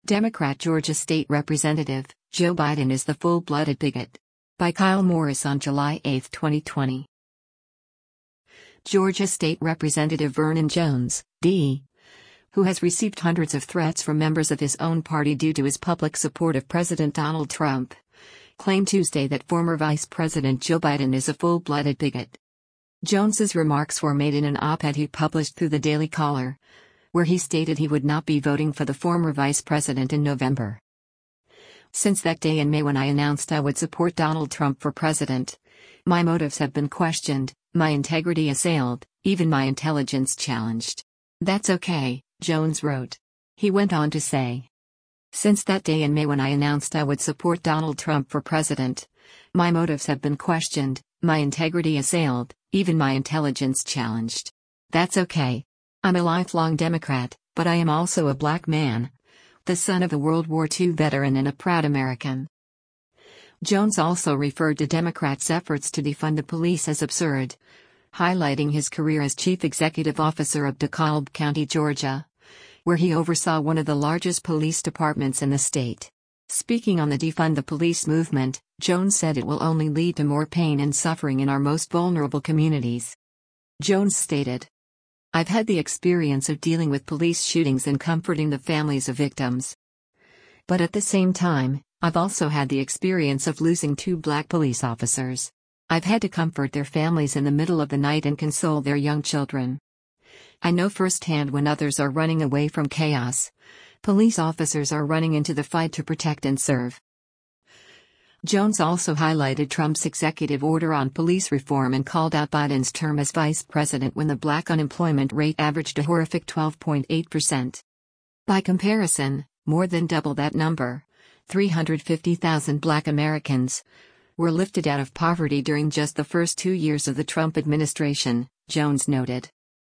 Democrat Georgia State Representative, Joe Biden is the full-blooded bigot. By Kyle Morris on July 8, 2020. Georgia State Representative Vernon Jones, D., who has received hundreds of threats from members of his own party due to his public support of President Donald Trump, claimed Tuesday that former Vice President Joe Biden is a full-blooded bigot. Jones's remarks were made in an op-ed he published through the Daily Caller, where he stated he would not be voting for the former vice president in November. Since that day in May when I announced I would support Donald Trump for president, my motives have been questioned, my integrity assailed, even my intelligence challenged. That's okay, Jones wrote. He went on to say, "Since that day in May when I announced I would support Donald Trump for president, my motives have been questioned, my integrity assailed, even my intelligence challenged. That's okay. I'm a lifelong Democrat, but I am also a black man, the son of a World War II veteran and a proud American." Jones also referred to Democrats' efforts to defund the police as absurd, highlighting his career as chief executive officer of DeKalb County, Georgia, where he oversaw one of the largest police departments in the state. Speaking on the defund the police movement, Jones said it will only lead to more pain and suffering in our most vulnerable communities. Jones stated, "I've had the experience of dealing with police shootings and comforting the families of victims. But at the same time, I've also had the experience of losing 2 black police officers. I've had to comfort their families in the middle of the night and console their young children. I know firsthand when others are running away from chaos, police officers are running into the fight to protect and serve." Jones also highlighted Trump's executive order on police reform and called out Biden's term as vice president when the black unemployment rate averaged a horrific 12.8%. By comparison, more than double that number, 350,000 black Americans, were lifted out of poverty during just the first 2 years of the Trump administration, Jones noted.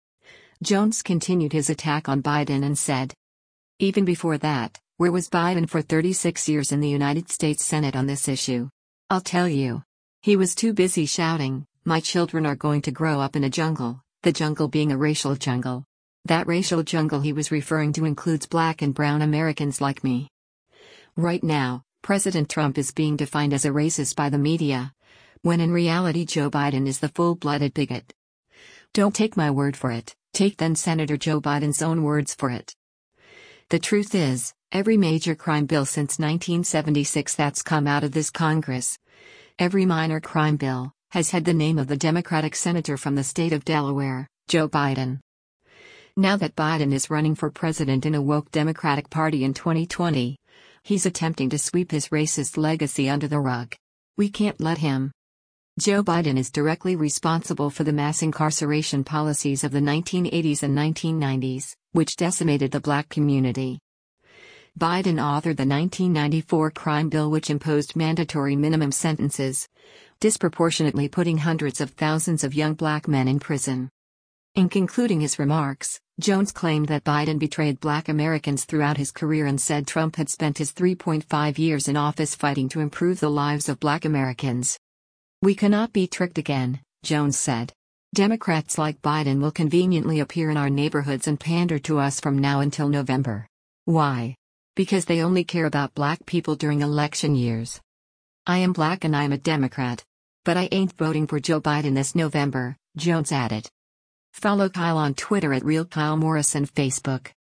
Jones continued his attack on Biden and said, "Even before that, where was Biden for 36 years in the United States Senate on this issue? I'll tell you. He was too busy shouting, 'My children are going to grow up in a jungle,' the jungle being a racial jungle. That racial jungle he was referring to includes black and brown Americans like me. Right now, President Trump is being defined as a racist by the media, when in reality Joe Biden is the full-blooded bigot. Don't take my word for it, take then Senator Joe Biden's own words for it. The truth is, every major crime bill since 1976 that's come out of this Congress, every minor crime bill, has had the name of the Democratic senator from the state of Delaware, Joe Biden. Now that Biden is running for president in a woke Democratic Party in 2020, he's attempting to sweep his racist legacy under the rug. We can't let him. Joe Biden is directly responsible for the mass incarceration policies of the 1980s and 1990s, which decimated the black community. Biden authored the 1994 crime bill which imposed mandatory minimum sentences, disproportionately putting hundreds of thousands of young black men in prison. In concluding his remarks, Jones claimed that Biden betrayed black Americans throughout his career and said Trump had spent his 3.5 years in office fighting to improve the lives of black Americans. "We cannot be tricked again," Jones said. "Democrats like Biden will conveniently appear in our neighborhoods and pander to us from now until November. Why? Because they only care about black people during election years. I am black and I am a Democrat. But I ain't voting for Joe Biden this November," Jones added. Follow Kyle on Twitter at RealKyleMorris and Facebook.